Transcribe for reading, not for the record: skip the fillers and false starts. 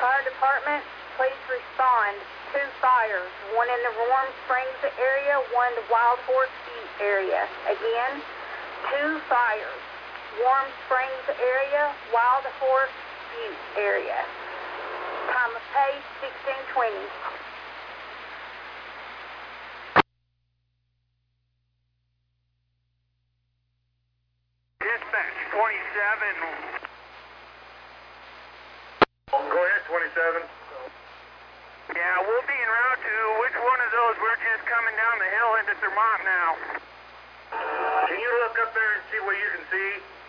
Fire department, please respond. 2 fires, one in the Warm Springs area, one in the Wild Horse Butte area. Again, 2 fires, Warm Springs area, Wild Horse Butte area. Time of page 1620. Dispatch 27. Go ahead, 27. Yeah, we'll be en route to which one of those? We're just coming down the hill into Thermont now. Can you look up there and see what you can see?